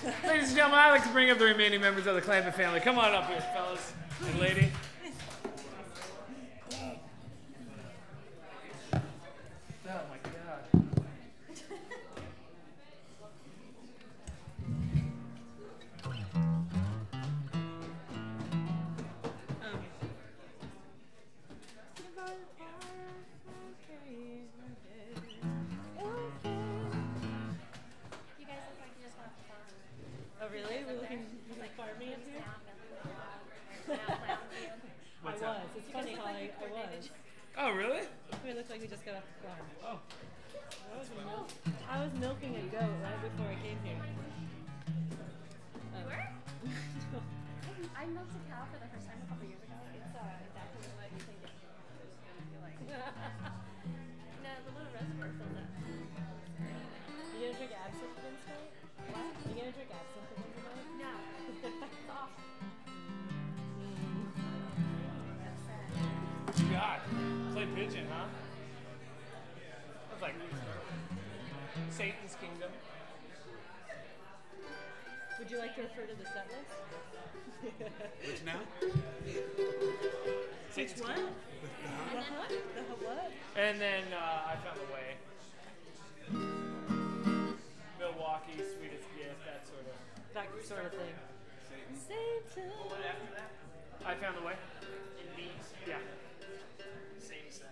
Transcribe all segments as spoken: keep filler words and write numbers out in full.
Ladies and gentlemen, I'd like to bring up the remaining members of the Clampett family. Come on up here, fellas and lady. Oh my God. Oh really? We're looking like farming up here? I was. It's funny how I, I was. Oh, really? We looked like we just got off the farm. Oh. I was, milk, I was milking a goat right before I came here. Um, You were? I milked a cow for the first time a couple years ago. It's uh, exactly what you think it was going to be like. No, the little reservoir filled up. You gonna drink absinthe again tonight? What? You gonna drink absinthe again tonight? No. It's off. That's sad. God. Play pigeon, huh? That's like Satan's kingdom. Would you like to refer to the set list? Which now? Which what? And then what? The what? And then uh, I Found a Way. Milwaukee, Sweetest Gift, that sort of. That sort of thing. Satan. What after that? I Found a Way. Yeah. Same set.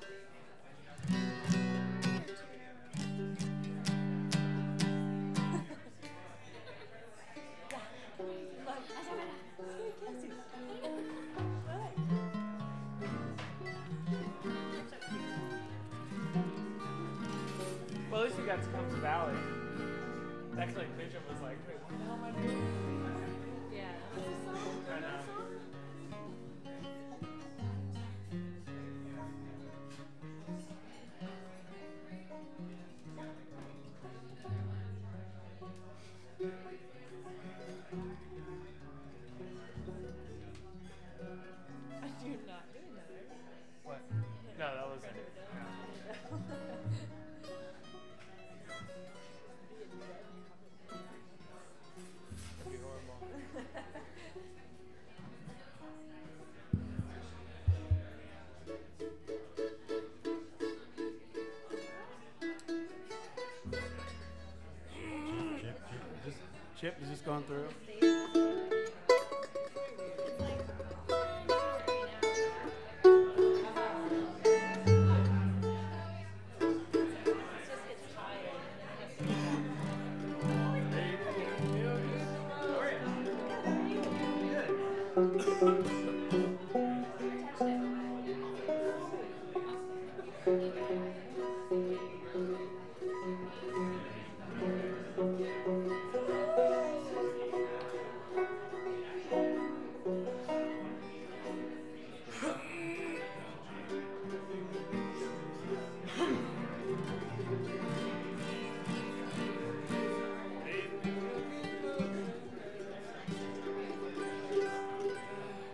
Well, at least we got to come to Valley. That clay pigeon was like, wait, what the hell am I doing? Yeah. I know. You're not doing that, are you? What? No, that wasn't. That'd be horrible. Chip, chip, just, chip is just going through. Good.